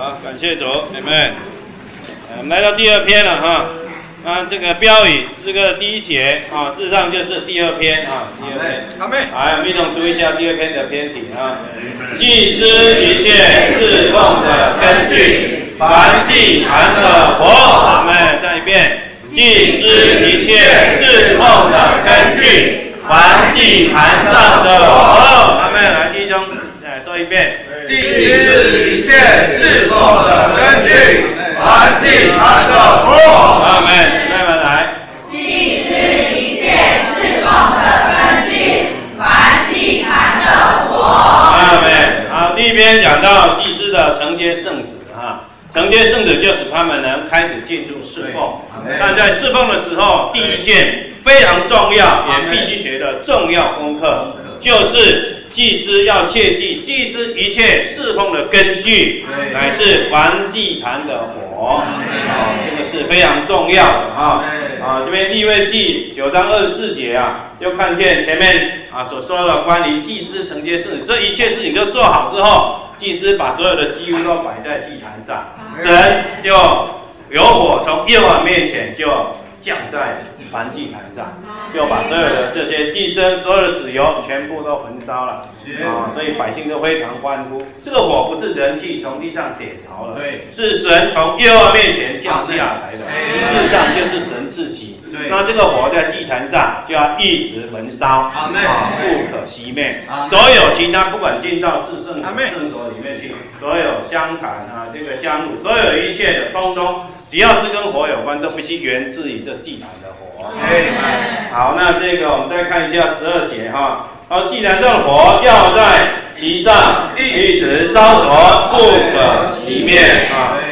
好，感谢主，姐妹。我们来到第二篇了哈。这个标语这个第一节啊，事实上就是第二篇啊，第二篇。 阿妹， 来，我们一同读一下第二篇的篇题啊。祭司一切侍奉的根据，凡祭坛的火。阿妹，再一遍。祭司一切侍奉的根据，凡祭坛上的火。阿妹，来弟兄，说一遍。 祭司一切侍奉的根据，凡祭坛的火。 阿妹，妹们来。 祭司一切侍奉的根据，凡祭坛的火。 阿妹，好，第一篇讲到祭司的承接圣旨啊，承接圣旨就使他们能开始进入侍奉。但在侍奉的时候，第一件非常重要也必须学的重要功课，就是祭司要切记，祭司一切侍奉的根据乃是凡祭坛的火。这个是非常重要的啊。这边利未记9章24节啊，就看见前面所说的关于祭司承接圣旨，这一切事情都做好之后，祭司把所有的祭物都摆在祭坛上，神就有火从耶和华面前就降在燔祭坛上，就把所有的这些祭牲、所有的脂油全部都焚烧了所以百姓都非常欢呼。这个火不是人去从地上点着了，是神从耶和华面前降下来的，事实上就是神自己。那这个火在祭坛上就要一直焚烧，不可熄灭。所有其他不管进到至圣所里面去，所有香坛这个香炉，所有一切的通通，只要是跟火有关，都必须源自于这祭坛的火。好，那这个我们再看一下12节哈。祭坛上的火要在其上一直烧着，不可熄灭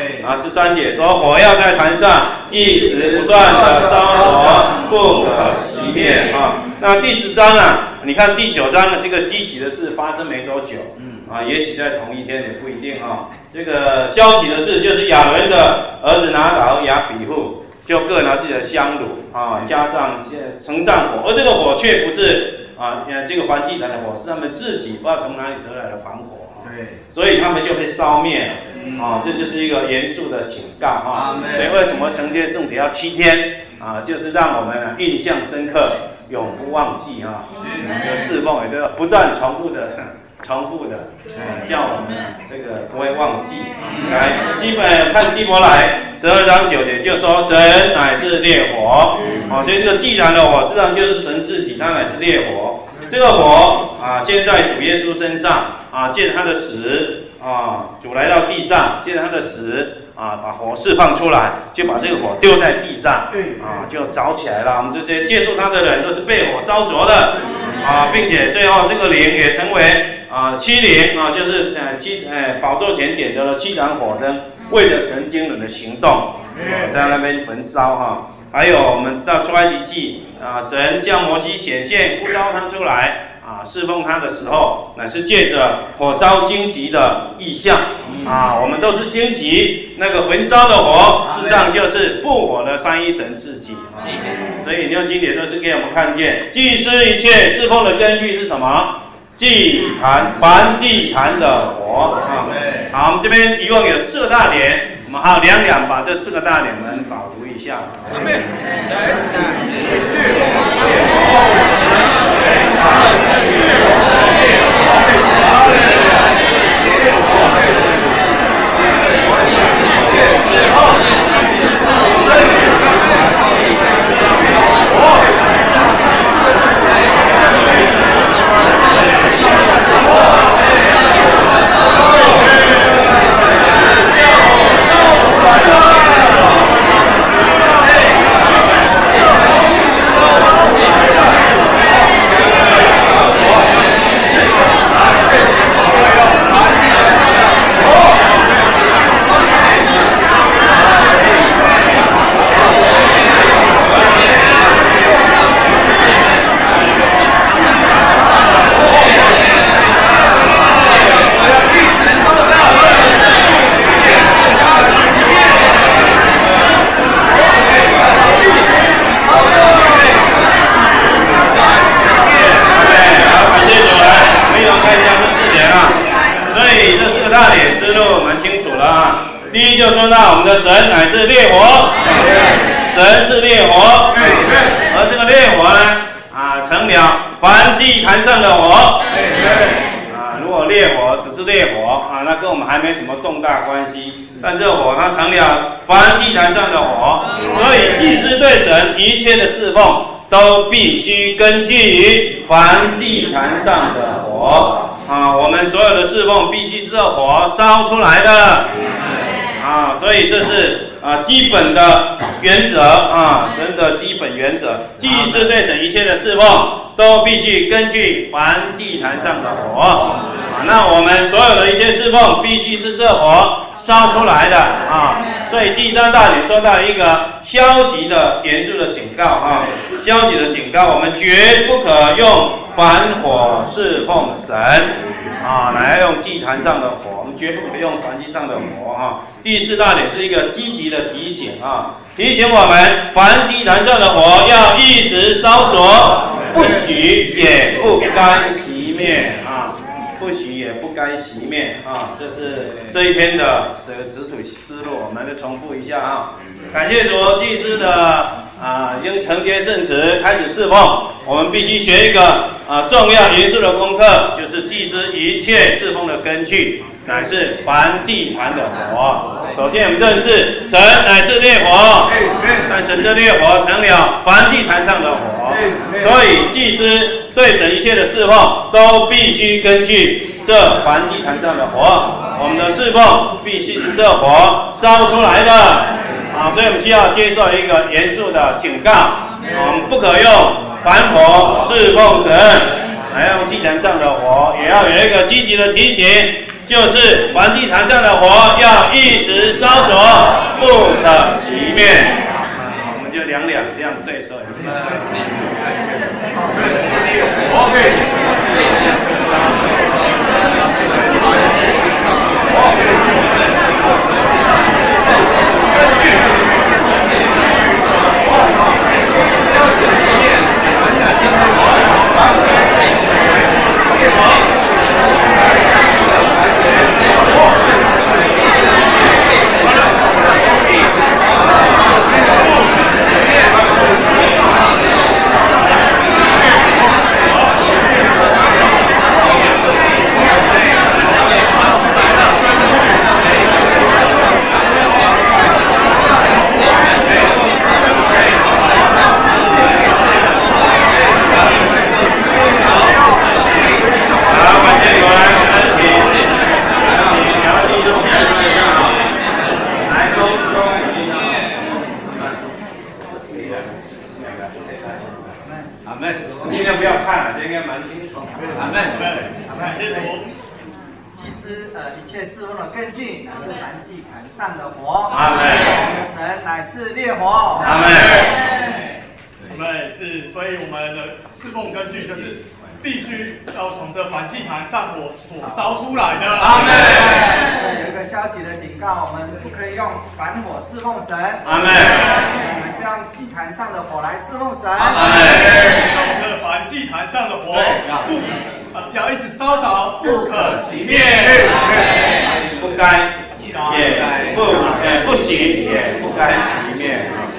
13节说火要在坛上一直不断的烧着，不可熄灭那第10章你看第9章的这个激起的事发生没多久也许在同一天也不一定这个消极的事就是亚伦的儿子拿达和亚比户就各拿自己的香炉加上盛上火，而这个火却不是这个燔祭坛的火，是他们自己不知道从哪里得来的防火所以他们就被烧灭了这就是一个严肃的警告所以为什么承接圣体要7天就是让我们印象深刻，永不忘记侍奉也都要不断重复的叫我们这个不会忘记。来，看希伯来12章9节就说神乃是烈火所以这个祭坛的火实际上就是神自己，他乃是烈火。这个火现在主耶稣身上借着他的死主来到地上，借着他的死把火释放出来，就把这个火丢在地上就着起来了。我们这些接触他的人都是被火烧着的并且最后这个灵也成为7灵就是宝座前点着了7盏火灯，为了神经纶的行动在那边焚烧还有我们知道出埃及记神向摩西显现呼召他出来侍奉他的时候，乃是借着火烧荆棘的意象我们都是荆棘，那个焚烧的火事实上就是复活的三一神自己所以牛经典都是给我们看见祭司一切侍奉的根据是什么？祭坛，凡祭坛的火好，我们这边一共有4个大点，我们还有两把这4个大点我们导读一下。 第一就说到我们的神乃是烈火，神是烈火，而这个烈火呢，成了燔祭坛上的火。如果烈火只是烈火那跟我们还没什么重大关系。但这火它成了燔祭坛上的火，所以祭司对神一切的侍奉都必须根据于燔祭坛上的火。我们所有的侍奉必须是这火烧出来的。所以这是基本的原则神的基本原则。祭司对神一切的侍奉都必须根据燔祭坛上的火。那我们所有的一切侍奉必须是这火烧出来的所以第3大点说到一个消极的严肃的警告消极的警告，我们绝不可用燔火侍奉神来用祭坛上的火，我们绝不可用燔祭上的火第4大点是一个积极的提醒提醒我们燔祭坛上的火要一直烧着，不许也不该熄灭不许也不该熄灭这是这一篇的指土思路，我们再重复一下感谢主，祭司的已经承接圣职，开始侍奉。我们必须学一个重要严肃的功课，就是祭司一切侍奉的根据乃是燔祭坛的火。首先我们认识神乃是烈火，但神的烈火成了燔祭坛上的火，所以祭司对神一切的侍奉都必须根据这燔祭坛上的火。我们的侍奉必须是这火烧出来的所以我们需要接受一个严肃的警告，我们不可用燔火侍奉神，还要用祭坛上的火，也要有一个积极的提醒，就是燔祭坛上的火要一直烧着，不可熄灭我们就两这样对说尽量不要看了，这应该蛮清楚。阿门。感谢主。 祭司一切侍奉的根据乃是燔祭坛上的火。 阿门。 我们的神乃是烈火。 阿门。 我们所以我们的侍奉根据就是必须要从这燔祭坛上火所烧出来的。 阿门。有一个消极的警告，我们不可以用燔火侍奉神。 阿门。 我们是用祭坛上的火来侍奉神。 阿门。 用这燔祭坛上的火，要一直烧着，不可熄灭。 不该，也不行，也不该熄灭。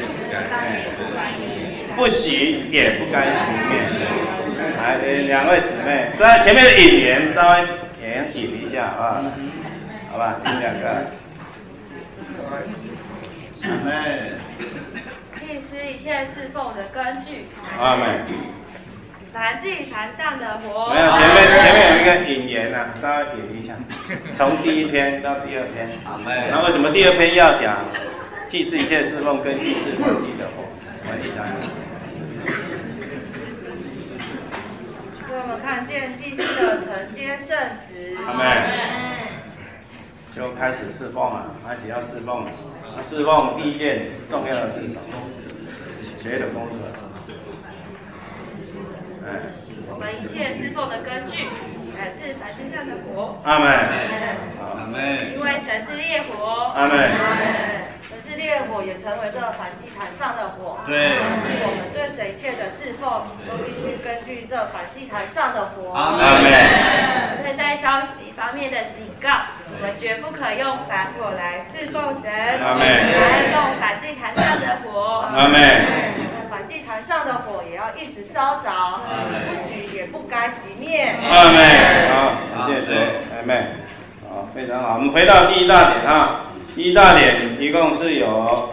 不行，也不该熄灭。来，两位姊妹，虽然前面的引言稍微也引一下好吧，你们两个。阿门。 祭司一切侍奉的根据。 阿门。 燔祭坛上的火。 没有，前面有一个引言稍微引一下，从第1篇到第2篇。阿门。那为什么第2篇要讲祭司一切侍奉根据是燔祭的火？ 所以我们看见祭司的承接圣职。 阿门。就开始侍奉了，开始要侍奉了。侍奉第一件重要的是什么？学的功课。 我们一切侍奉的根据乃是燔祭上的火。 阿门。 阿门。因为神是烈火。 阿门。 神是烈火，也成为这燔祭坛上的火。 对。 是我们对神一切的侍奉，都必须根据这燔祭坛上的火。 阿门。 对待消极方面的警告， 我们绝不可用凡火来侍奉神， 阿们。 还要用燔祭坛上的火， 阿们。 燔祭坛上的火也要一直烧着，不许也不该熄灭。 阿们。好，谢谢，阿们。好，非常好。我们回到第一大点哈，第一大点一共是有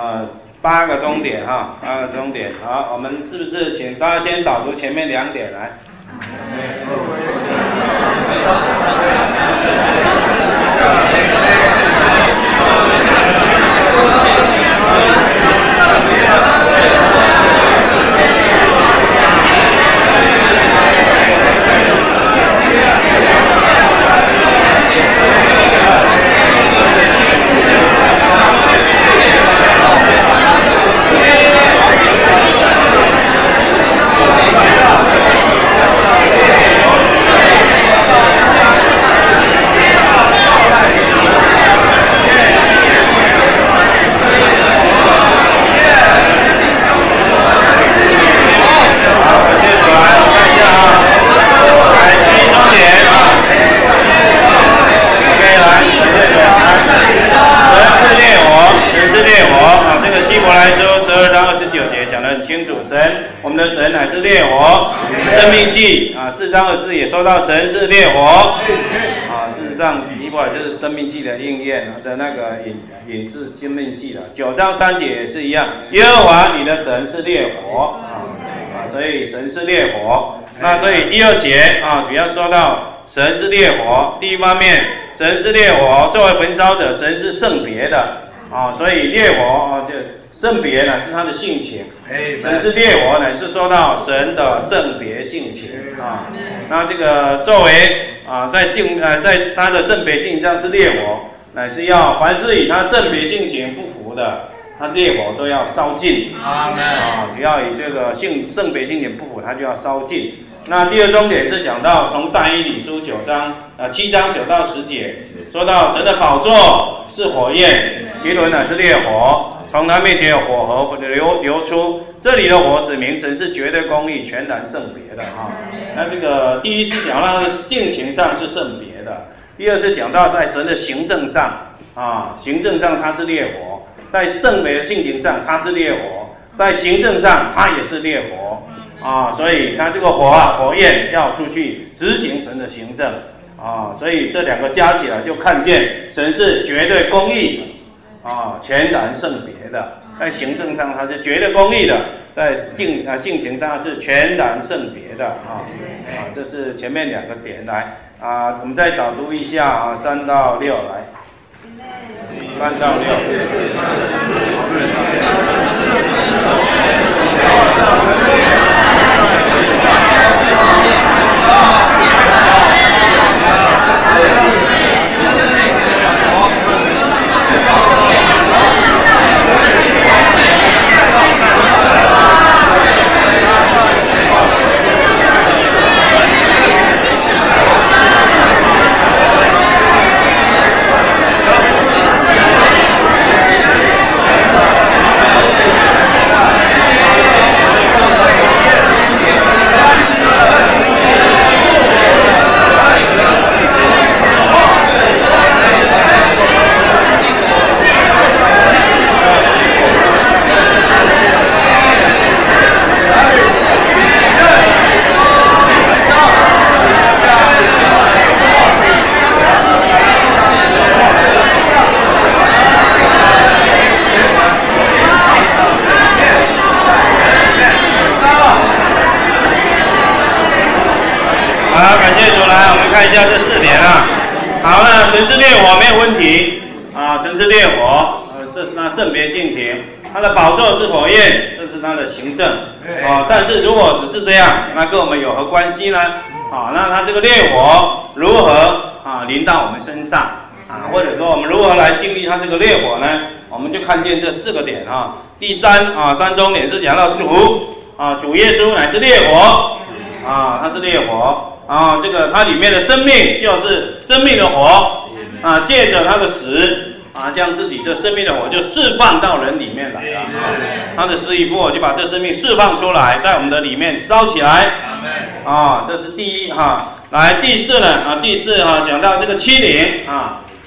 8个终点哈，8个终点。好，我们是不是请大家先导读前面2点来？4章24也说到神是烈火，事实上尼泊尔就是生命记的应验的那个引是生命记的。9章3节也是一样，耶和华你的神是烈火所以神是烈火。那所以第2节主要说到神是烈火。第一方面，神是烈火，作为焚烧者，神是圣别的所以烈火就圣别乃是他的性情，神是烈火乃是说到神的圣别性情那这个作为在他的圣别性上是烈火，乃是要凡是以他圣别性情不服的，他烈火都要烧尽。阿们只要以这个圣别性情不服，他就要烧尽。那第2终点是讲到从但以理书7章9到10节，说到神的宝座是火焰，其轮乃是烈火，从他面前有火河流出。这里的火指明神是绝对公义、全然圣别的那这个第一是讲到他的性情上是圣别的，第2是讲到在神的行政上行政上他是烈火，在圣别的性情上他是烈火，在行政上他也是烈火所以他这个火焰要出去执行神的行政所以这2个加起来就看见神是绝对公义全然圣别的，在行政上它是绝对公义的，在性情上是全然圣别的这是前面2个点来我们再导读一下3到6来，3到6。看一下这4点好，那神是烈火没有问题神是烈火这是他圣别性情，他的宝座是火焰，这是他的行政但是如果只是这样，那跟我们有何关系呢那他这个烈火如何临到我们身上或者说我们如何来经历他这个烈火呢？我们就看见这4个点第3终点是讲到主耶稣乃是烈火他是烈火这个它里面的生命就是生命的火借着他的死将自己这生命的火就释放到人里面来了他的死与复活就把这生命释放出来，在我们的里面烧起来这是第一来第4呢第4讲到这个欺凌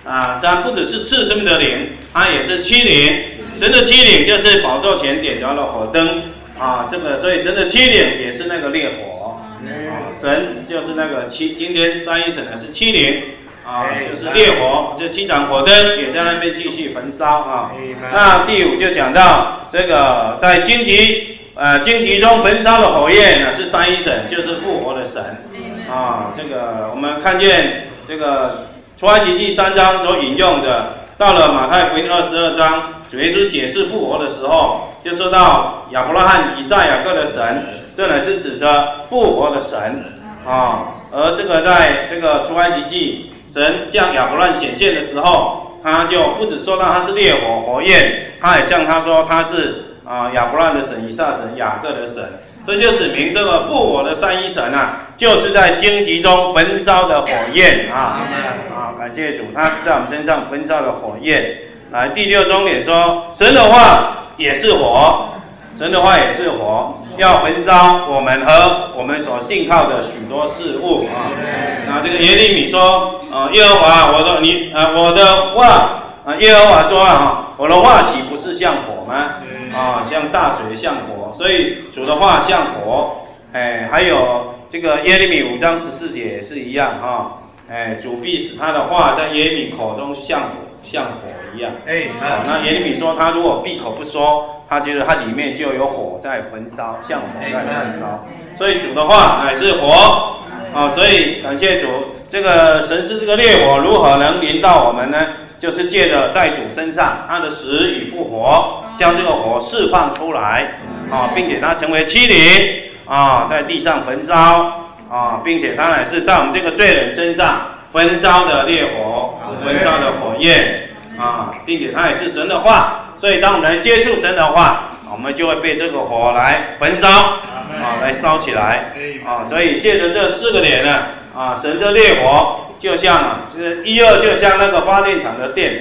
它不只是赐生命的灵，它也是欺凌。神的欺凌就是宝座前点着了火灯所以神的欺凌也是那个烈火神就是那个今天三一神呢是欺凌就是烈火，这7盏火灯也在那边继续焚烧那第5就讲到这个在荆棘中焚烧的火焰呢是三一神，就是复活的神这个我们看见这个出埃及记3章所引用的，到了马太福音22章，主耶稣解释复活的时候，就说到亚伯拉罕、以撒、雅各的神，这乃是指着复活的神而这个在这个出埃及记，神向亚伯拉罕显现的时候，他就不只说到他是烈火火焰，他也向他说他是亚伯拉罕的神、以撒神、雅各的神，所以就指明这个复活的三一神就是在荆棘中焚烧的火焰感谢主，他是在我们身上焚烧的火焰。来，第6重点说，神的话也是火，神的话也是火，要焚烧我们和我们所信靠的许多事物这个耶利米说耶和华我的话耶和华说我的话岂不是像火吗像大水像火，所以主的话像火还有这个耶利米5章14节也是一样主必使他的话在耶利米口中像火一样那耶利米说他如果闭口不说，他觉得他里面就有火在焚烧，像火在焚烧，所以主的话乃是火所以感谢主，这个神是这个烈火如何能临到我们呢？就是借着在主身上他的死与复活，将这个火释放出来并且它成为欺凌在地上焚烧并且它乃是在我们这个罪人身上焚烧的烈火，焚烧的火焰并且它也是神的话，所以当我们来接触神的话，我们就会被这个火来焚烧来烧起来所以借着这4个点呢神的烈火就像1、2就像那个发电厂的电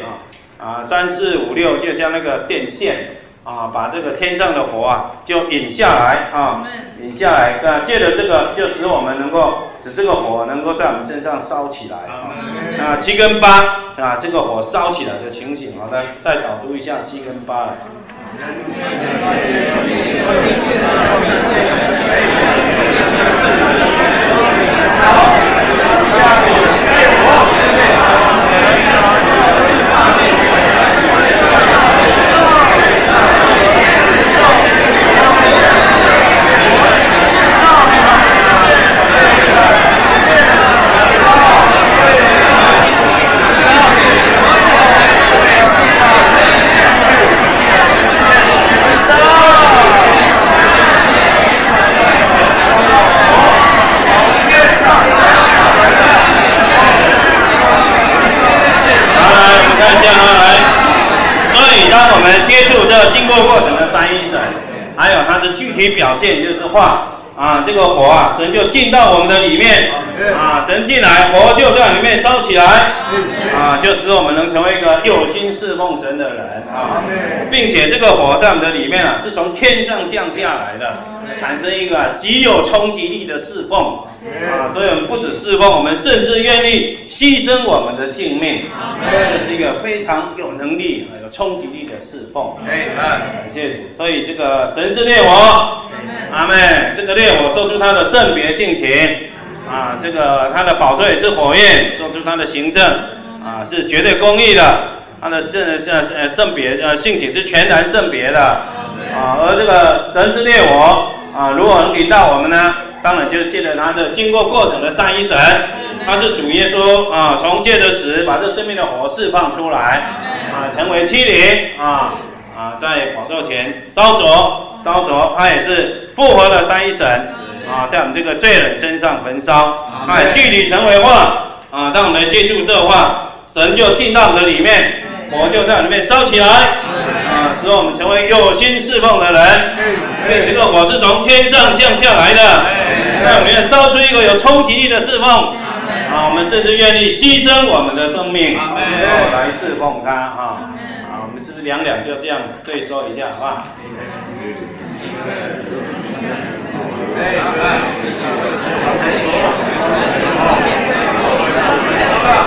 3、4、5、6就像那个电线把这个天上的火就引下来引下来借着这个就使我们能够使这个火能够在我们身上烧起来7跟8这个火烧起来的情形再导读一下7跟8来我们接触这经过过程的三一神，还有它的具体表现就是话这个火神就进到我们的里面神进来，火就在里面烧起来就使我们能成为一个有心侍奉神的人并且这个火在我们的里面是从天上降下来的，产生一个极有冲击力的侍奉所以我们不止侍奉，我们甚至愿意牺牲我们的性命这是一个非常有能力有冲击力的侍奉感谢主。所以这个神是烈火阿们，这个烈火说出它的圣别性情这个它的宝座也是火焰，说出它的行政是绝对公义的，它的圣别性情是全然圣别的而这个神是烈火如果能临到我们呢，当然就是借着它的经过过程的三一神，他是主耶稣从借着死把这生命的火释放出来成为欺凌在宝座前烧灼，他也是复活的三一神在我们这个罪人身上焚烧具体成为话当我们来接触这话，神就进到我们的里面，火就在里面烧起来使我们成为有心侍奉的人因为这个火是从天上降下来的在我们要烧出一个有冲击力的侍奉我们甚至愿意牺牲我们的生命来侍奉他我们是不是两就这样对说一下好吧好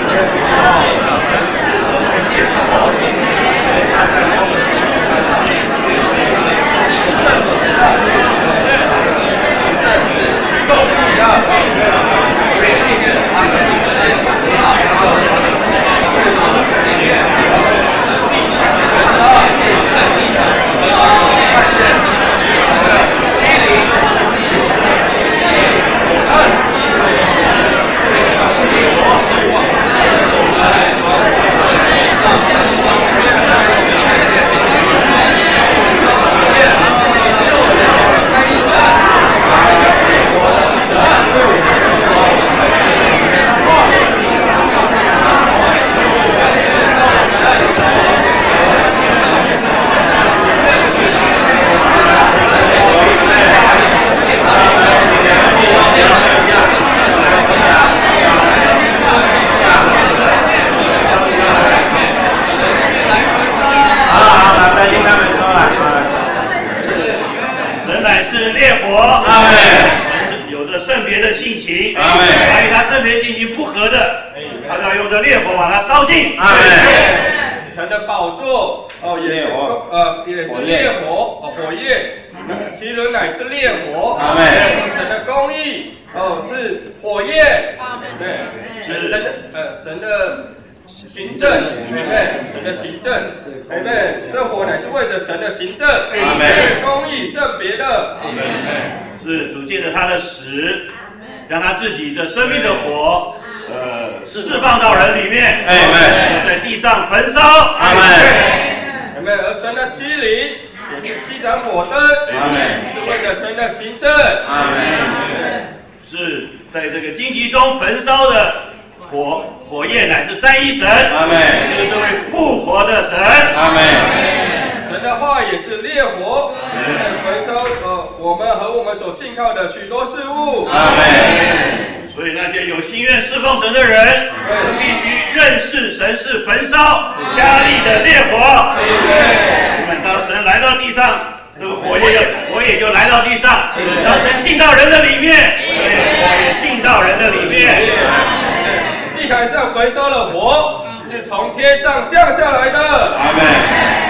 让他自己的生命的火，释放到人里面，在地上焚烧，阿门。 而神的七灵也是七盏火灯，是为了神的行政，阿门。 是在这个荆棘中焚烧的火焰，乃是三一神，阿门。就是这位复活的神，阿门。 神的话也是烈火，焚烧我们和我们所信靠的许多事物。 阿门。所以那些有心愿侍奉神的人，必须认识神是焚烧加力的烈火。我们当神来到地上，这个火也就来到地上；当神进到人的里面，火也进到人的里面。 祭坛上焚烧的火是从天上降下来的。 阿门。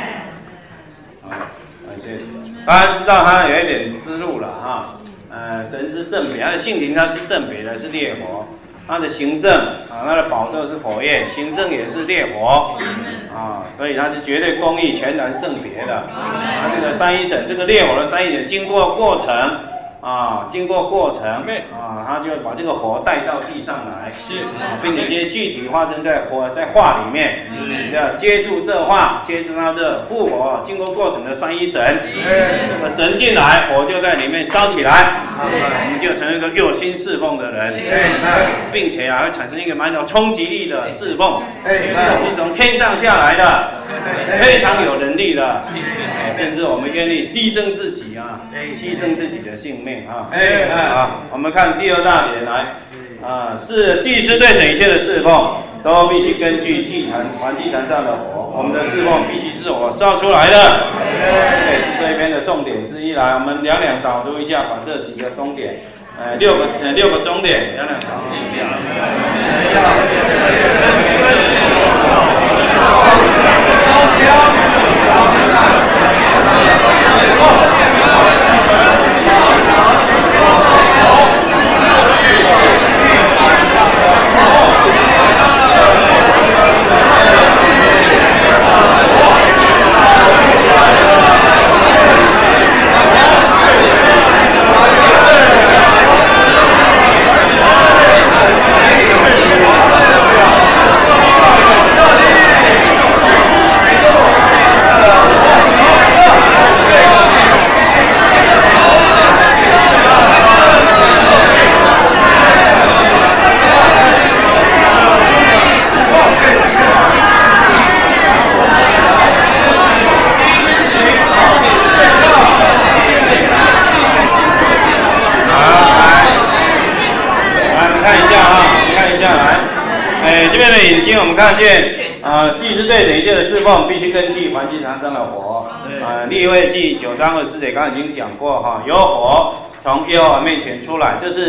当然知道他有一点思路了哈，神是圣别，他的性情他是圣别的，是烈火，他的行政他的宝座是火焰，行政也是烈火所以他是绝对公义、全然圣别的。这个三一神，这个烈火的三一神经过过程他就把这个火带到地上来，并且这些具体发生在化里面，要接触这化，接触它的复活，经过过程的三一神，这个神进来，火就在里面烧起来，我们就成为一个有心侍奉的人，并且会产生一个蛮有冲击力的侍奉，是从天上下来的，非常有能力的，甚至我们愿意牺牲自己牺牲自己的性命我们看第二大点来是祭司对整一切的侍奉都必须根据祭坛上的火，我们的侍奉必须是火烧出来的，这也是这一篇的重点之一。来，我们两导读一下，把这几个终点六个终点两导读一下。我们看见祭司对整一切的侍奉必须根据燔祭坛上的火利未记9章24节刚刚已经讲过有火从耶和华面前出来，这是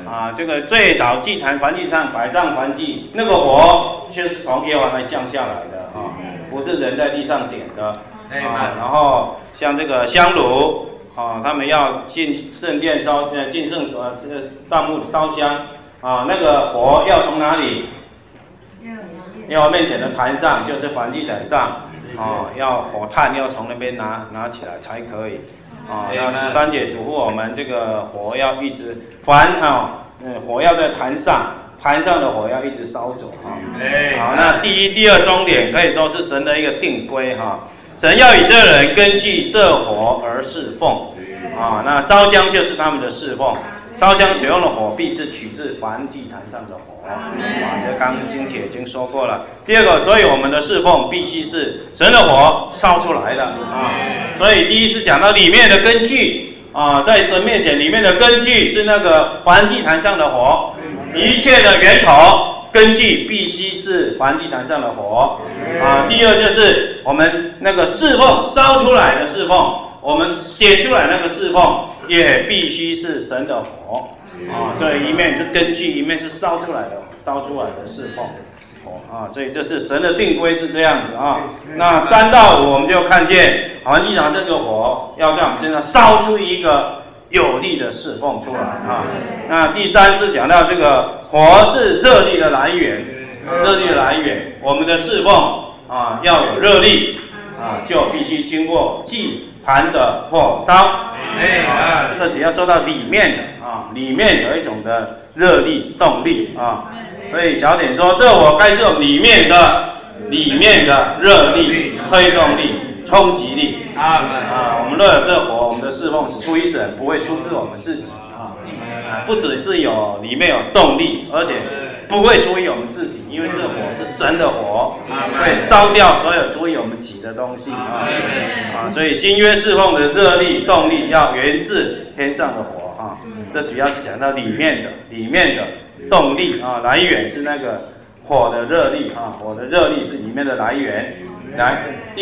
啊，这个最早祭坛燔祭上摆上燔祭，那个火就是从耶和华那降下来的啊，不是人在地上点的啊。然后像这个香炉啊，他们要进圣殿进圣所帐幕烧香啊，那个火要从哪里？耶和华面前的坛上，就是燔祭坛上啊，要火炭要从那边拿起来才可以。啊，那13节嘱咐我们，这个火要一直火要在坛上，坛上的火要一直烧着啊。好，那第一、第二重点可以说是神的一个定规哈。神要以色列人根据这火而侍奉啊，那烧香就是他们的侍奉。烧香所用的火必是取自燔祭坛上的火啊，这刚经姐已经说过了。第二个，所以我们的侍奉必须是神的火烧出来的啊。所以第一是讲到里面的根据啊，在神面前里面的根据是那个燔祭坛上的火，一切的源头根据必须是燔祭坛上的火啊。第二就是我们那个侍奉烧出来的侍奉，我们写出来那个侍奉也必须是神的火啊，所以一面是根据，一面是烧出来的侍奉火啊，所以这是神的定规是这样子啊。那3到5我们就看见燔祭坛这个火要在我们身上烧出一个有力的侍奉出来啊。那第3是讲到这个火是热力的来源，我们的侍奉啊要有热力啊，就必须经过祭坛的火烧。这个只要说到里面的啊，里面有一种的热力动力啊，所以小点说，这火该是有里面的热力、推动力、冲击力啊。我们若有这火，我们的侍奉是出于神，不会出自我们自己啊。不只是里面有动力，而且不会出于我们自己，因为这火是神的火，会烧掉所有出于我们己的东西啊。所以新约侍奉的热力、动力要源自天上的火啊。这主要是讲到里面的动力啊，来源是那个火的热力啊，火的热力是里面的来源。来，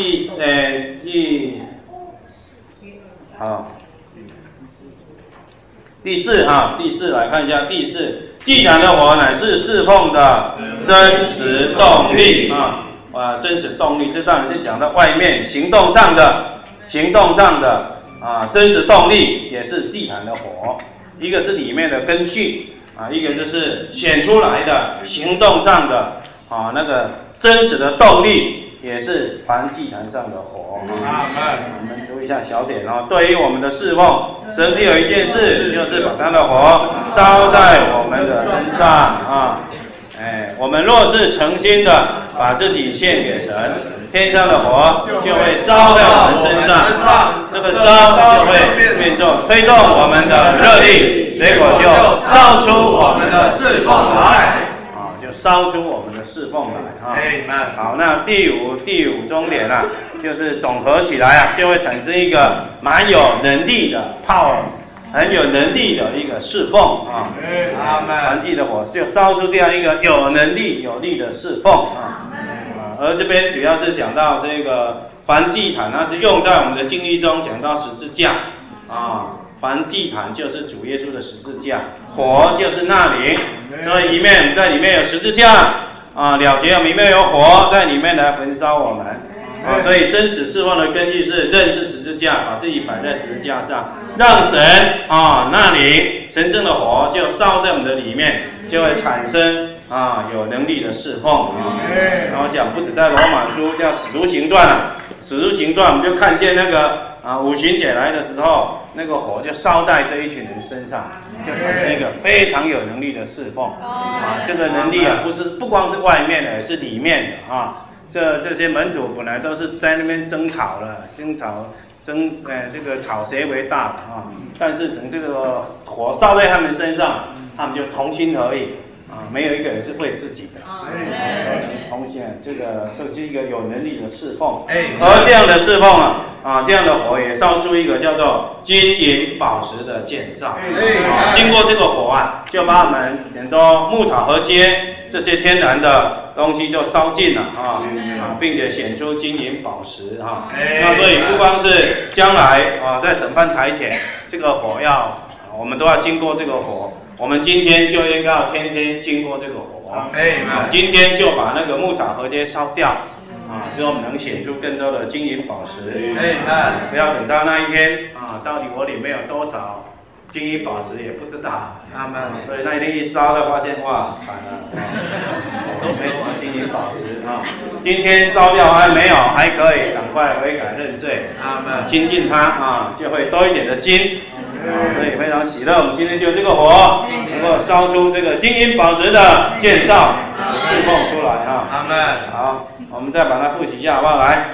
第四来看一下第4，祭坛的火乃是侍奉的真实动力啊，真实动力，这当然是讲到外面行动上的啊，真实动力也是祭坛的火，一个是里面的根据啊，一个就是显出来的行动上的啊，那个真实的动力。也是燔祭坛上的火啊。我们读一下小点啊。对于我们的侍奉，神只有一件事，就是把他的火烧在我们的身上啊。我们若是诚心的把自己献给神，天上的火就会烧在我们身上，这个烧就会变作推动我们的热力，结果就烧出我们的侍奉来。烧出我们的侍奉来啊！好，那第五重点啊，就是总合起来啊，就会产生一个蛮有能力的 power， 很有能力的一个侍奉啊。燔祭的火就烧出这样一个有能力、有力的侍奉啊。而这边主要是讲到这个燔祭坛，它是用在我们的经历中讲到十字架啊。燔祭坛就是主耶稣的十字架，火就是那灵，所以在里面有十字架啊，了结我们里面有火在里面来焚烧我们啊，所以真实侍奉的根据是认识十字架，把自己摆在十字架上，让神啊那灵神圣的火就烧在我们的里面，就会产生啊有能力的侍奉啊。然后讲不止在罗马书叫使徒行传啊，使徒行传我们就看见那个五旬节来的时候，那个火就烧在这一群人身上，就产生一个非常有能力的侍奉啊。这个能力啊，不光是外面的，也是里面的啊。这些门徒本来都是在那边争吵这个吵谁为大的啊。但是等这个火烧在他们身上，他们就同心合意啊，没有一个人是为自己的。同心，这是一个有能力的侍奉。而这样的侍奉啊，这样的火也烧出一个叫做金银宝石的建造。经过这个火啊，就把我们很多木草和秸这些天然的东西就烧尽了并且显出金银宝石啊。那所以不光是将来在审判台前，这个火我们都要经过这个火我们今天就应该要天天经过这个火，今天就把那个木草河阶烧掉，使我们能显出更多的金银宝石。不要等到那一天到底我里面有多少金银宝石也不知道，所以那一天一烧了，发现哇，惨了，没什么金银宝石今天烧掉还没有，还可以赶快悔改认罪，亲近他就会多一点的金。所以非常喜乐，我们今天就这个火能够烧出这个金银宝石的建造侍奉出来阿们。好，我们再把它复习一下，好不好？来，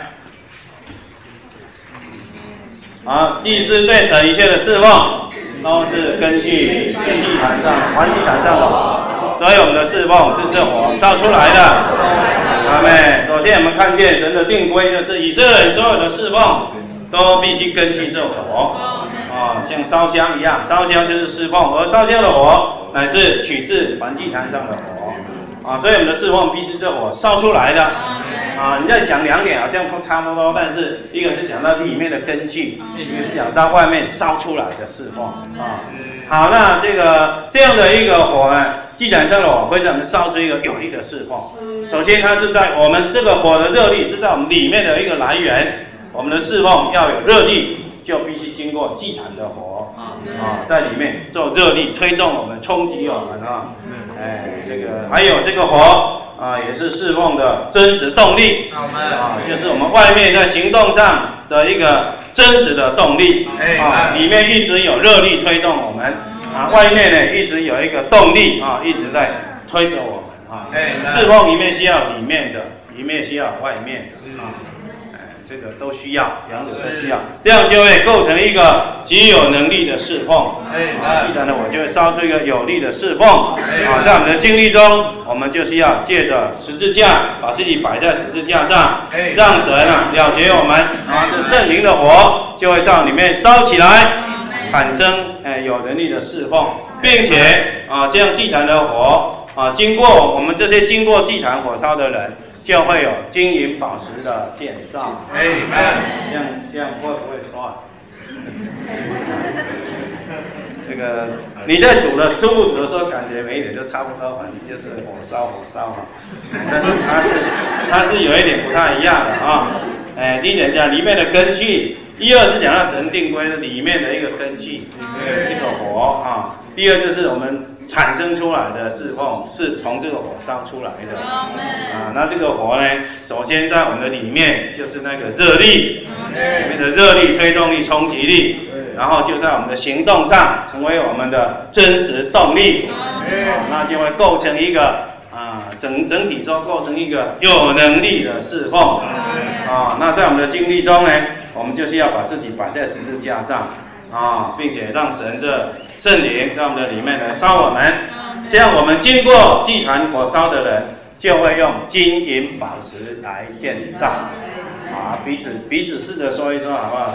好，祭司对神一切的侍奉都是根据祭坛上燔祭坛上的火，所以我们的侍奉是这火烧出来的。阿们。首先我们看见神的定规，就是以色列人所有的侍奉都必须根据这火。像烧香一样，烧香就是侍奉，而烧香的火乃是取自燔祭坛上的火所以我们的侍奉必须这火烧出来的你在讲2点好像都差不多，但是一个是讲到里面的根据，一个是讲到外面烧出来的侍奉好，那这样的一个火呢，祭坛上的火会让我们烧出一个有力的侍奉。首先，它是在我们这个火的热力是在我们里面的一个来源，我们的侍奉要有热力。就必须经过祭坛的火在里面做热力推动我们，冲击我们还有这个火也是侍奉的真实动力就是我们外面在行动上的一个真实的动力里面一直有热力推动我们外面呢一直有一个动力一直在推着我们侍奉里面需要里面的，里面需要外面的这个都需要，两者都需要，这样就会构成一个极有能力的侍奉。祭坛的火就会烧出一个有力的侍奉。在我们的经历中，我们就是要借着十字架，把自己摆在十字架上，让神了结我们。这圣灵的火就会在里面烧起来，产生有能力的侍奉，并且这样祭坛的火经过我们这些经过祭坛火烧的人。就会有金银宝石的建造。这样会不会说这个你在读的初步读的时候，感觉每一点都差不多，反正就是火烧但是它是有一点不太一样的第一点讲里面的根据，1、2是讲到神定规里面的一个根据，这个火第二就是我们产生出来的侍奉是从这个火烧出来的那这个火呢，首先在我们的里面就是那个热力，里面的热力、推动力、冲击力，然后就在我们的行动上成为我们的真实动力那就会构成一个整体说构成一个有能力的侍奉那在我们的经历中呢，我们就是要把自己摆在十字架上并且让神这圣灵在我们的里面来烧我们，这样我们经过祭坛火烧的人就会用金银宝石来建造彼此试着说一说好不好？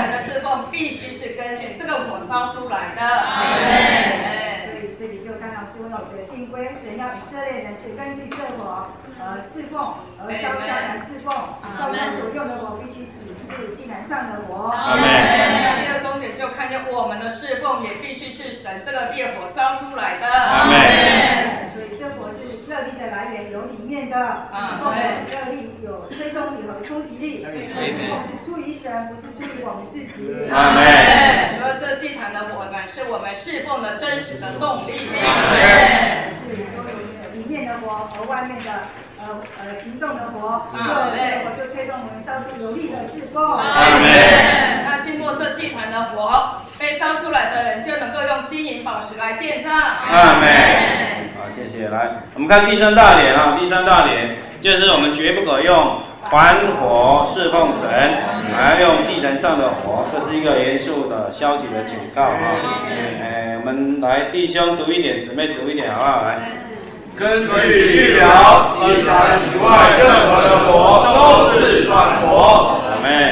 所以这里就刚好是所有的定规，神要以色列人是根据这火侍奉而烧香来侍奉，烧香所用的火必须只是祭坛上的火。 第二重点就看见我们的侍奉也必须是神这个烈火烧出来的。 所以这火是热力的来源，有里面的侍奉的热力，有推动力和冲击力。侍奉是出于神，不是出于我们自己。 所以这祭坛的火乃是我们侍奉的真实的动力。 是所有里面的火和外面的行动的火，所有的火就推动我们烧出有力的侍奉。 那经过这祭坛的火被烧出来的人，就能够用金银宝石来建造。 好，谢谢。来，我们看第三大点啊，第三大点就是我们绝不可用还火侍奉神，还要用祭坛上的火，这是一个严肃的消极的警告啊。我们来弟兄读一点，姊妹读一点，好不好？来。 根据预表，祭坛以外任何的火都是反火。 阿们。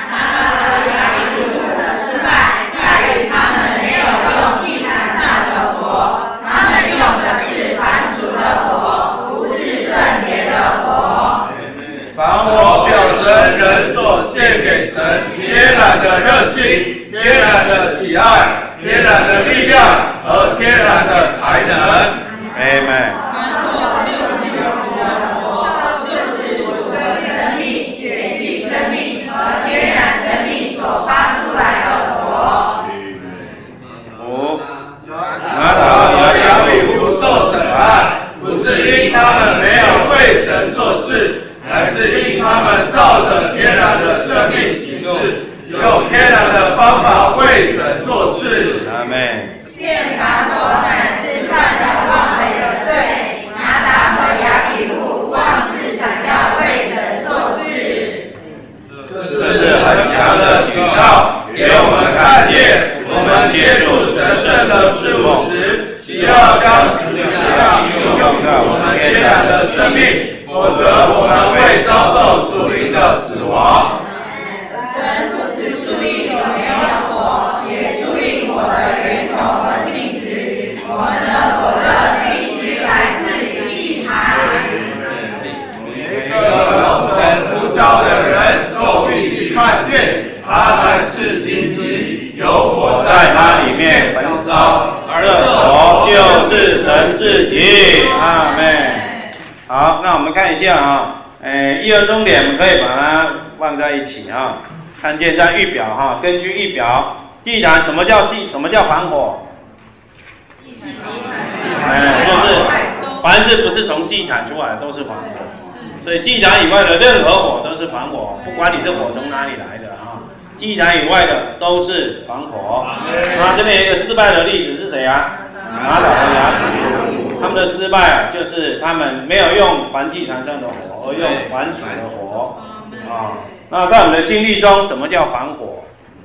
失败在于他们没有用祭坛上的火，他们用的是凡俗的火，不是圣洁的火。 凡火表征人所献给神天然的热心、天然的喜爱、天然的力量和天然的才能。 阿们。 拿到亚比户受审判，不是因他们没有为神做事，乃是因他们照着天然的生命行事，用天然的方法为神做事。 阿们。 献凡火乃是犯了妄为的罪，拿达和亚比户妄自想要为神做事。 这是很强的警告，给我们看见，我们接触神圣的事物时，需要将此力量运用我们天然的生命，否则我们会遭受属灵的死亡。 神不只注意有没有火，也注意火的源头和性质。我们的火热必须来自于祭坛。 每个神呼召的人都必须看见，他才是荆棘，有火在他里面焚烧，而这火就是神自己。 阿们。好，那我们看一下啊，一二重点我们可以把它放在一起啊。看见在预表哈，根据预表，祭坛什么叫反火？就是凡是不是从祭坛出来都是反火，所以祭坛以外的任何火都是反火，不管你这火从哪里来的啊，祭坛以外的都是反火。那这边有一个失败的例子是谁啊？拿达和亚比户，他们的失败就是他们没有用燔祭坛上的火，而用凡俗的火啊。那在我们的经历中，什么叫反火？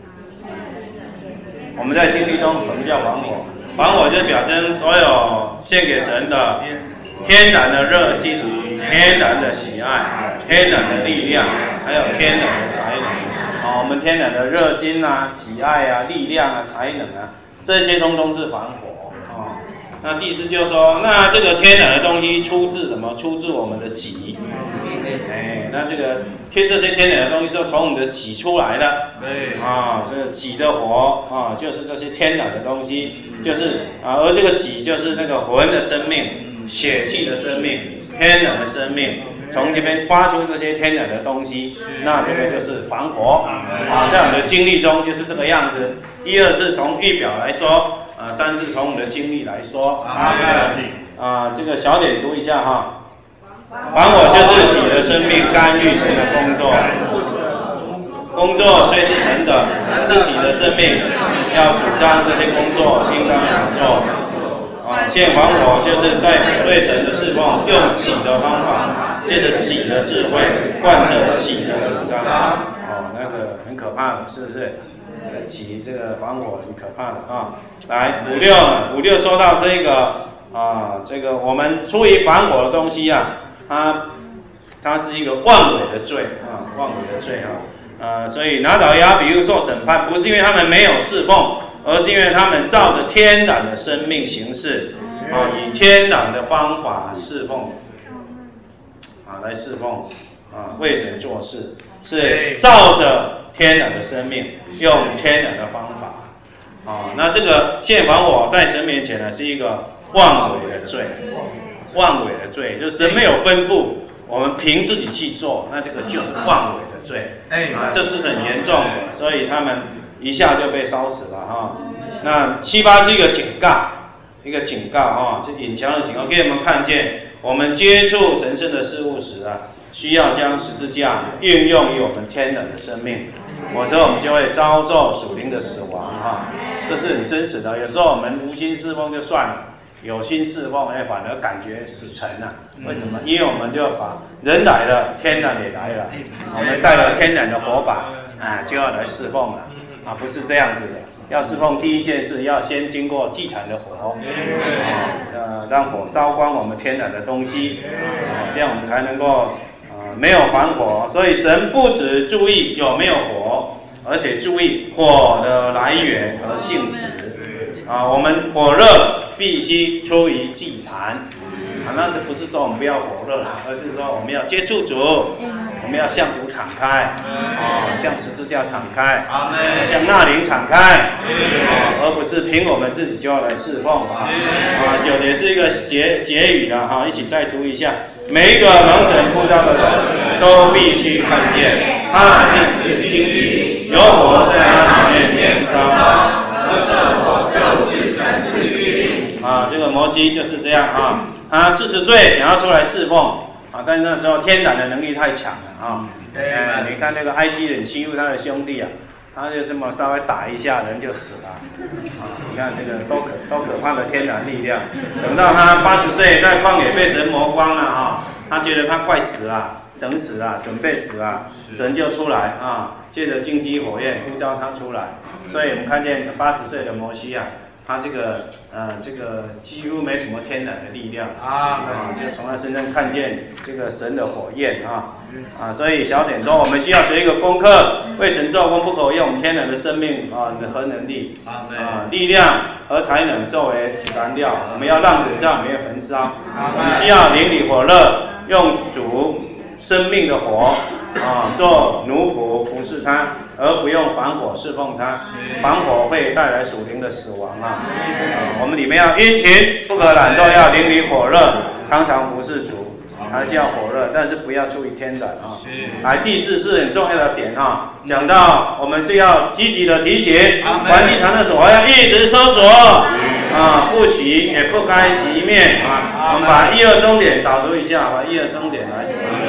我们在经历中，什么叫反火？反火就表征所有献给神的天然的热心、天然的喜爱、天然的力量，还有天然的才能。我们天然的热心啊、喜爱啊、力量啊、才能啊，这些通通是反火啊。那第四就是说，那这个天然的东西出自什么？出自我们的己。那这些天然的东西就从我们的己出来的。这个己的火啊，就是这些天然的东西，就是而这个己就是那个魂的生命、血气的生命、天然的生命，从这边发出这些天然的东西，那这个就是反火在我们的经历中就是这个样子。一二是从预表来说，三是从我们的经历来说。这个小点读一下哈。反火就是己的生命干预神的工作，工作虽是神的，自己的生命要主张这些工作应当怎么做。献反火就是在对神的侍奉，用己的方法，借着己的智慧贯彻己的主张。那个很可怕的，是不是？起这个反火很可怕的啊。来五六说到这个这个我们出于反火的东西啊。它是一个妄伪的罪妄伪的罪所以拿达亚比户受审判，不是因为他们没有侍奉，而是因为他们照着天然的生命行事， 以天然的方法侍奉，来侍奉，为神做事，是照着天然的生命，用天然的方法，那这个献反我在神面前呢，是一个妄为的罪，妄为的罪，就是神没有吩咐，我们凭自己去做，那这个就是妄为的罪，这是很严重的，所以他们一下就被烧死了那7、8是一个警告，这隐藏的警告，给我们看见，我们接触神圣的事物时需要将十字架运用于我们天然的生命，否则我们就会遭受属灵的死亡这是很真实的。有时候我们无心侍奉就算了，有心侍奉反而感觉死沉了。为什么？因为我们就把人来了，天然也来了，我们带了天然的火把就要来侍奉了不是这样子的。要侍奉第一件事，要先经过祭坛的火，让火烧光我们天然的东西，这样我们才能够没有反火。所以神不只注意有没有火，而且注意火的来源和性质我们火热必须出于祭坛那这不是说我们不要火热而是说我们要接触主，我们要向主敞开向十字架敞开，向那灵敞开而不是凭我们自己就要来侍奉9节是一个结语一起再读一下。每一个蒙神呼召的人都必须看见他是荆棘，有火在他里面燃烧，这火就是神自己这个摩西就是这样他40岁想要出来侍奉但是那时候天然的能力太强了你看那个埃及人欺负他的兄弟他就这么稍微打一下人就死了你看这个多可怕的天然力量。等到他80岁在旷野被神磨光了他觉得他快死了，等死了，准备死了，神就出来借着荆棘火焰呼召他出来。所以我们看见80岁的摩西他这个几乎没什么天然的力量就从他身上看见这个神的火焰所以小点说，我们需要学一个功课，为神做工不可用我们天然的生命和能力力量和才能作为燃料，我们要让神在我们里面焚烧。我们需要灵里火热，用主生命的火做奴仆服侍他，而不用反火侍奉他。反火会带来属灵的死亡我们里面要殷勤，不可懒惰，要灵里火热，常常服侍主，还是要火热，但是不要出于天然第4是很重要的点讲到我们是要积极的提醒，燔祭坛的火要一直收着不洗也不该洗面我们把1、2重点导读一下，把1、2重点来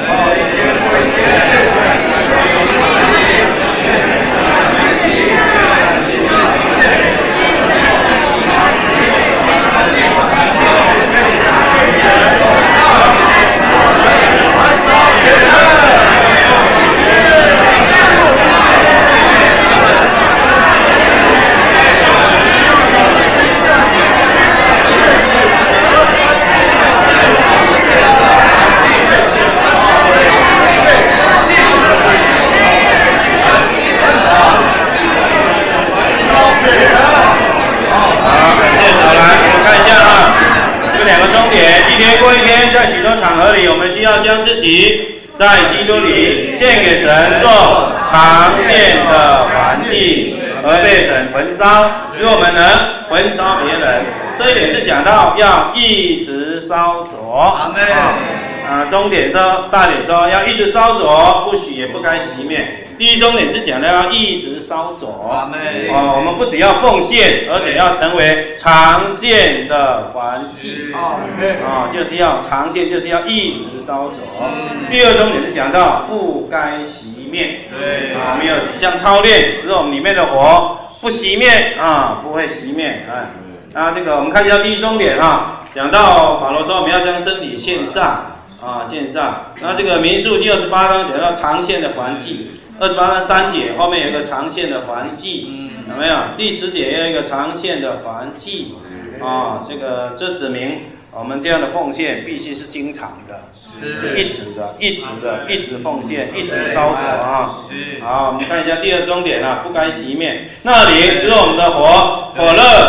要将自己在基督里献给神做常见的燔祭，而被神焚烧，使我们能焚烧别人。这一点是讲到要一直烧着。中点说，大点说要一直烧着，不洗也不该洗面。第一重点是讲的要一直烧着。我们不只要奉献，而且要成为常献的燔祭。就是要常献，就是要一直烧着。第二重点是讲到不该熄灭。我们有几项操练，使我们里面的火不熄灭不会熄灭。这个我们看一下第一重点讲到保罗说我们要将身体献上献上。那这个民数记28章讲到常献的燔祭，28章3节后面有一个常献的燔祭，有没有？第10节也有一个常献的燔祭这指明我们这样的奉献必须是经常的，是一直的，一直奉献，一直烧着好，我们看一下第二重点不该熄灭。那灵使我们的火热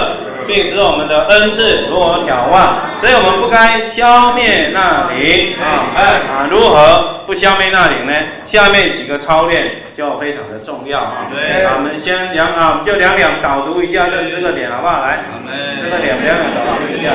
并使我们的恩赐如何眺望，所以我们不该消灭那灵如何不消灭那灵呢？下面几个操练就非常的重要我们先就两导读一下这10个点好不好？来，这个点两导读一下。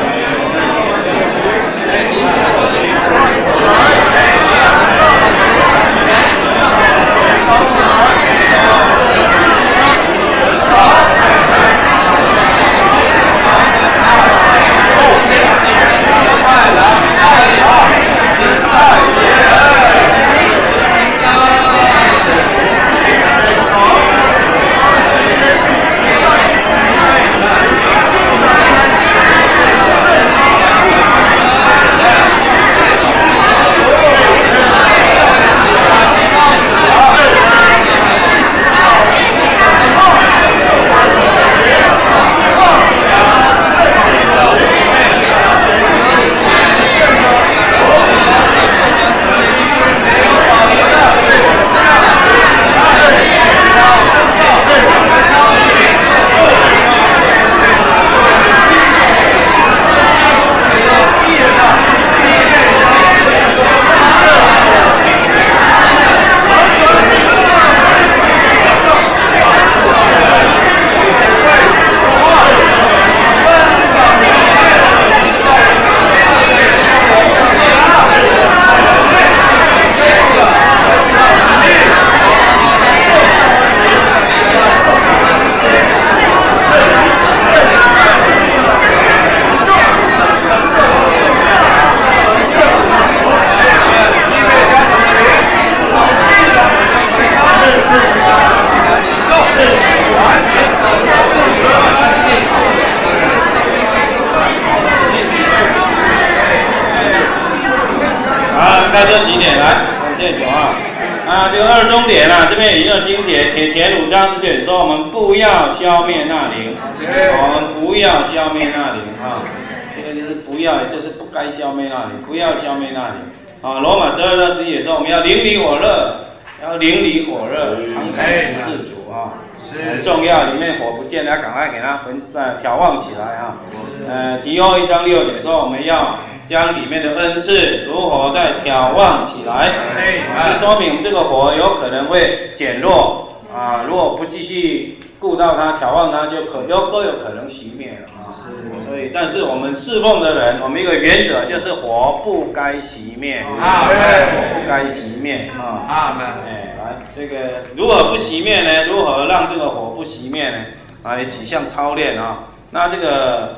这几点来，感谢主就2中点这边有一个经节，铁前5章10节说我们不要消灭那灵，我们不要消灭那灵这个就是不要，就是不该消灭那灵，不要消灭那灵罗马12章11节说我们要灵里火热，要灵里火热，常常服侍主很重要，里面火不见了，赶快给它挑旺起来提后1章6节说我们要将里面的恩赐如何再挑旺起来，就说明我们这个火有可能会减弱如果不继续顾到它、挑旺它，都有可能熄灭了所以，但是我们侍奉的人，我们一个原则就是火不该熄灭，火不该熄灭来，这个如何不熄灭呢？如何让这个火不熄灭呢？有几项操练那这个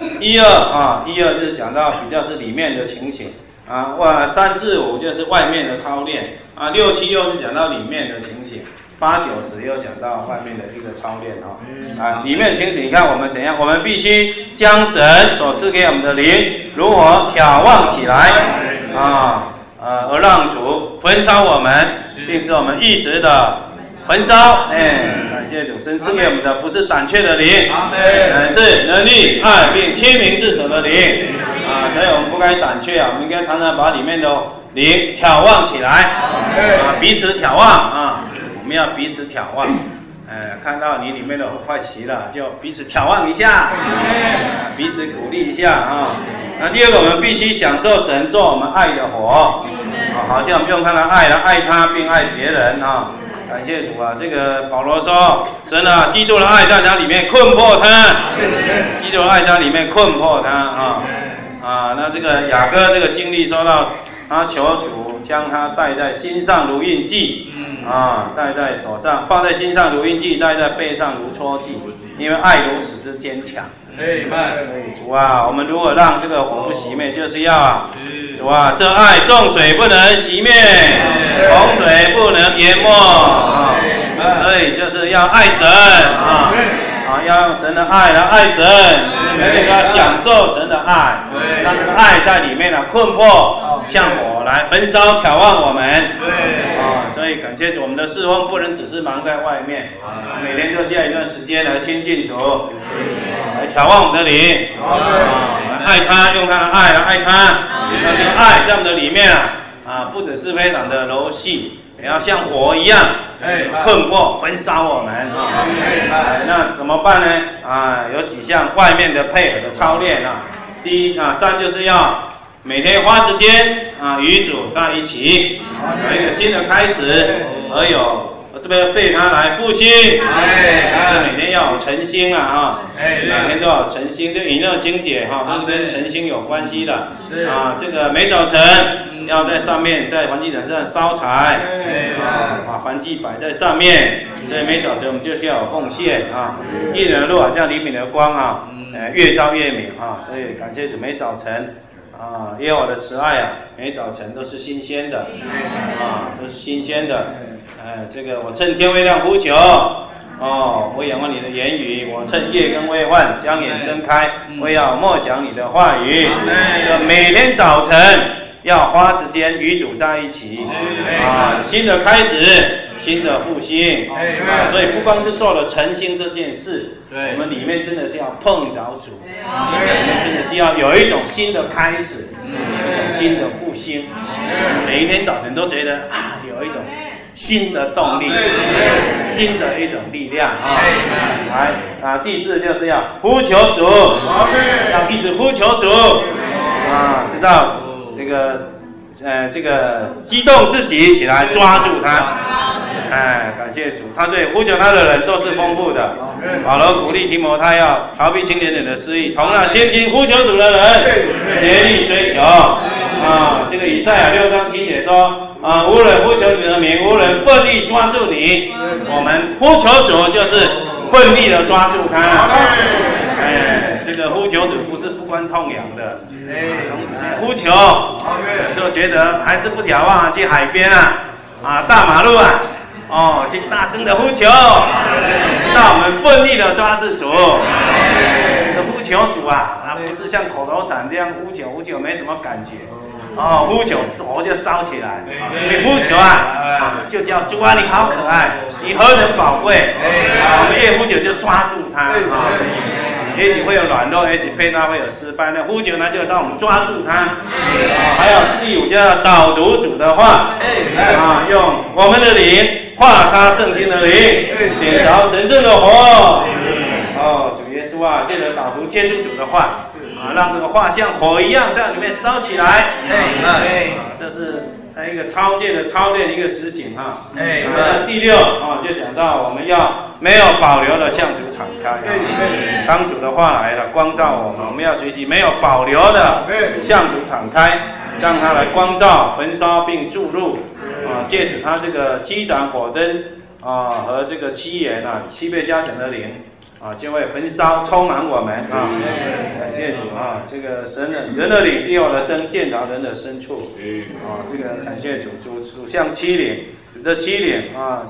1、2就是讲到比较是里面的情形3、4、5就是外面的操练6、7又是讲到里面的情形，8、9、10又讲到外面的一个操练里面的情形，你看我们怎样？我们必须将神所赐给我们的灵如何挑旺起来而让主焚烧我们，并使我们一直的焚烧感谢主，神赐给我们的不是胆怯的灵是能力、爱并亲民治守的灵所以我们不该胆怯我们应该常常把里面的灵挑旺起来彼此挑旺我们要彼此挑旺看到你里面的火快熄了，就彼此挑旺一下彼此鼓励一下那第二个，我们必须享受神做我们爱的火好像我们用他的爱来爱他并爱别人感谢主这个保罗说神基督的爱在他里面困迫他基督的爱在他里面困迫他那这个雅各这个经历说到他求主将他带在心上如印记带在手上，放在心上如印记，带在背上如戳记，因为爱如此之坚强所以主我们如果让这个火不熄灭，就是要主这爱众水不能熄灭，洪水不能淹没所以就是要爱神要用神的爱来爱神，要享受神的爱，让这个爱在里面困迫像火来焚烧挑旺我们所以感谢主，我们的侍奉不能只是忙在外面每天都下一段时间来亲近主来挑旺我们的灵来爱他，用他的爱来爱他让这个爱在我们的里面不只是非常的柔细也要像火一样困迫焚烧我们啊。那怎么办呢？有几项外面的配合的操练啊。第一3就是要每天花时间与主在一起，有一个新的开始，而有被他来复兴，每天要有诚心每天都要有诚心，这引热经解都是跟诚心有关系的。这个每早晨要在上面，在燔祭坛上烧柴，把燔祭摆在上面，所以每早晨我们就是要有奉献一人的路好像黎明的光越照越明所以感谢主，每早晨耶和华的慈爱每早晨都是新鲜的都是新鲜的。这个我趁天微亮呼求我仰望你的言语，我趁夜更微幻将眼睁开，我要默想你的话语。每天早晨要花时间与主在一起新的开始，新的复兴所以不光是做了诚心这件事，我们里面真的是要碰着主，我们真的是要有一种新的开始，一种新的复兴。每一天早晨都觉得有一种新的动力，新的一种力量第4就是要呼求主，要一直呼求主直到这个激动自己起来抓住他。感谢主，他对呼求他的人都是丰富的。保罗鼓励提摩太要逃避青年人的失意，同那谦心呼求主的人竭力追求这个以赛亚6章7节说无人呼求你的名，无人奋力抓住你。我们呼求主就是奋力的抓住他。这个呼求主不是不关痛痒的，呼求有时候觉得还是不眺望去海边大马路去大声的呼求，直到我们奋力的抓住主。这个呼求主不是像口头禅这样呼求没什么感觉呼求手就烧起来。你呼求就叫主你好可爱，你何等宝贵我们越呼求就抓住他也许会有软弱，也许配搭会有失败，那呼求呢就让我们抓住他还有第5叫导读主的话用我们的灵化他圣经的灵，点着神圣的火主耶稣借着导读接触主的话让这个话像火一样在里面烧起来这是一个操戒的操练，一个实行第6就讲到我们要没有保留的向主敞开当主的话来了光照我们，我们要学习没有保留的向主敞开，让他来光照焚烧并注入借此他这个7盏火灯和这个7言7倍加强的灵就会焚烧充满我们感谢主这个神的人的灵是有了灯见着人的深处这个感谢主，主像7灵，主这7灵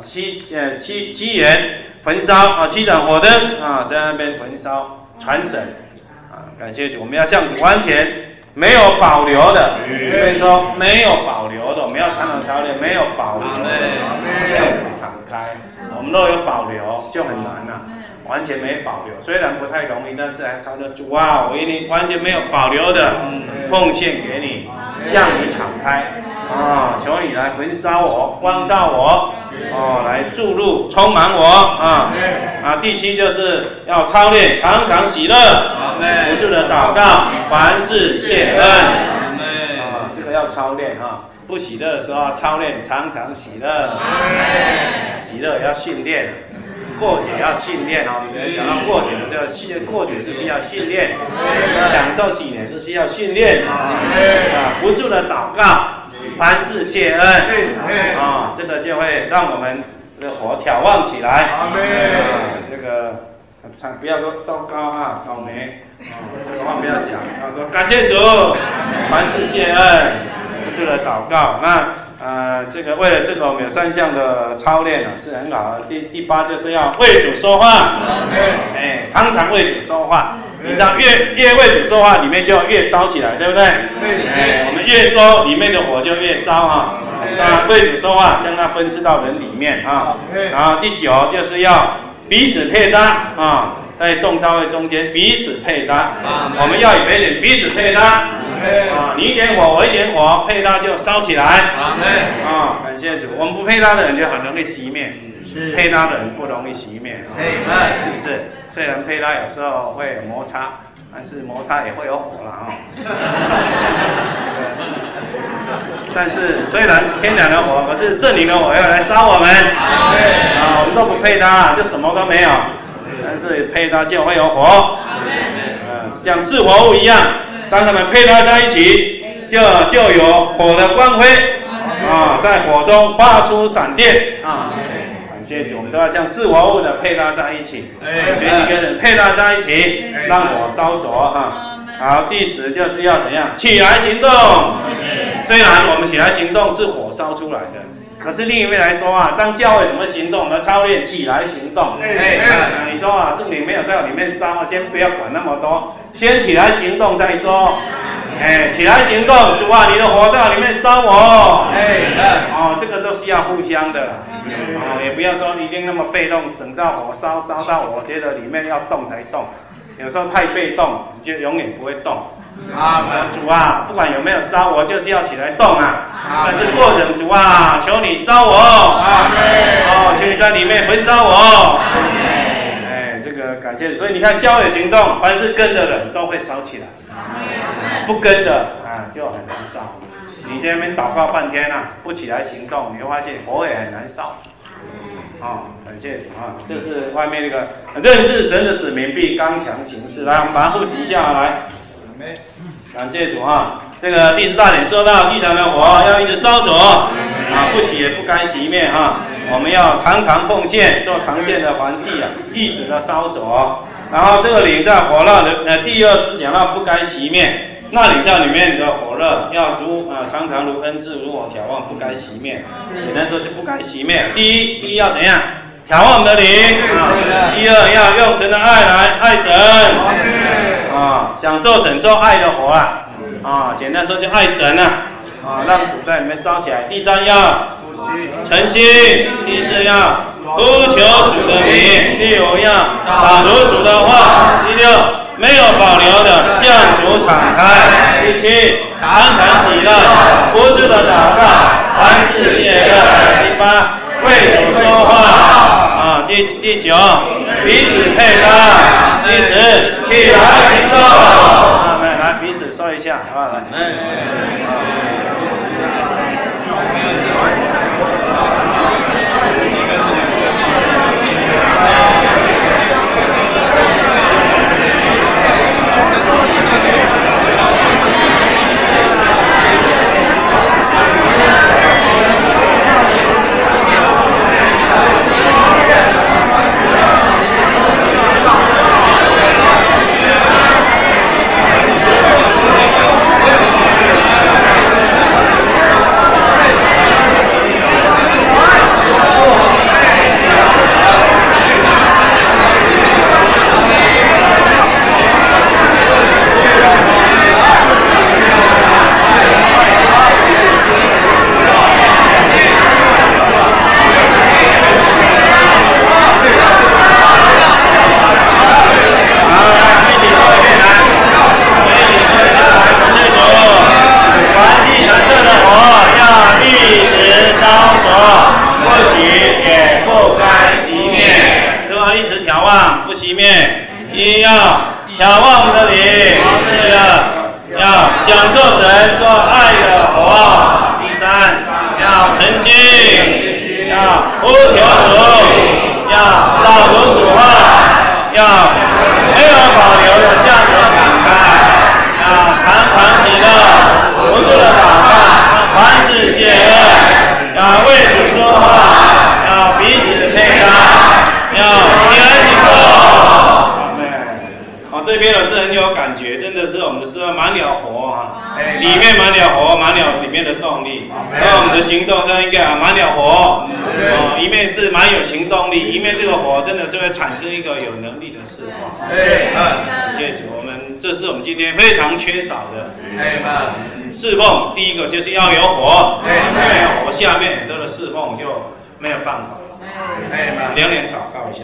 7言焚烧7盏火灯在那边焚烧传神感谢主，我们要向主完全没有保留的，所以说没有保留的，我们要常常操练没有保留的向主敞开。我们若有保留就很难完全没保留，虽然不太容易，但是还操练主我一定完全没有保留的奉献给你，向你敞开求你来焚烧我，光照我来注入充满我第7就是要操练常常喜乐，不住的祷告，凡事谢恩这个要操练不喜乐的时候操练常常喜乐喜乐也要训练，过节要训练讲到过节的时候，过节是需要训练享受喜年是需要训练不住的祷告，凡事谢恩这个就会让我们的火挑旺起来这个不要说糟糕倒霉这个话不要讲说感谢主，凡事谢恩，不住的祷告这个为了这个我们有3项的操练是很好的。第8就是要为主说话常常为主说话，你知道越为主说话里面就越烧起来，对不对我们越说里面的火就越烧为主说话将它分赐到人里面然后第9就是要彼此配搭在众教会中间彼此配搭，我们要以彼此配搭。你一点火，我一点火，配搭就烧起来。感谢主。我们不配搭的人就很容易熄灭，配搭的人不容易熄灭，是不是？虽然配搭有时候会有摩擦，但是摩擦也会有火了但是虽然天然的火，可是圣灵的火要来烧我们。我们都不配搭，就什么都没有。但是配搭就会有火。像四活物一样。当他们配搭在一起，就有火的光辉在火中发出闪电感谢主，我们都要像四活物的配搭在一起，学习跟人配搭在一起，让火烧着好，第10就是要怎样？起来行动。虽然我们起来行动是火烧出来的，可是另一面来说当教会怎么行动？我们操练起来行动。你说圣灵没有在我里面烧，先不要管那么多。先起来行动再说，起来行动，主你的火在我里面烧我，这个都是要互相的，也不要说一定那么被动，等到火烧到我觉得里面要动才动，有时候太被动，你就永远不会动。主不管有没有烧我，就是要起来动但是过程主求你烧我，求你在里面焚烧我。感谢，所以你看教会行动，凡是跟的人都会烧起来，不跟的就很难烧。你在那边祷告半天不起来行动，你会发现火也很难烧。感谢主这是外面那个认识神的子民必刚强行事。来，我们把它复习下来。感谢主这个第4大点说到祭坛的火要一直烧着不熄也不该熄灭我们要常常奉献，做常见的燔祭一直的烧着。然后这个领在火热的第2次讲到不该熄灭，那领在里面的火热要常常如恩赐如火眺望，不该熄灭。简单说就不该熄灭。第一要怎样？眺望我们的灵第2要用神的爱来爱神享受拯救爱的火简单说就爱神让主在里面烧起来。第3要诚心，第4要呼求主的名，第5要朗读主的话，第6没有保留的向主敞开，第7常常喜乐，不住的祷告，凡事谢乐，第8为主说话第9彼此配搭，第10起来行动。来彼此说一下来。非常缺少的侍奉，第一个就是要有火，没有火下面很多的侍奉就没有办法。两点祷告一下。